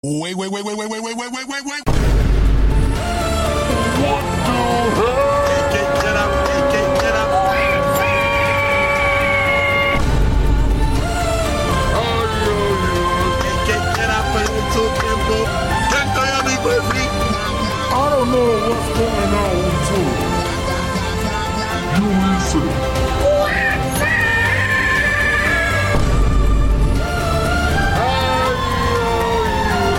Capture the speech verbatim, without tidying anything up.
Wait, wait, wait, wait, wait, wait, wait, wait, wait, wait, wait. What the hell? Get, get up, get, get, get up. Get, get, get up a little tempo. Can't tell me quickly. I don't know what's going on with you. You listen.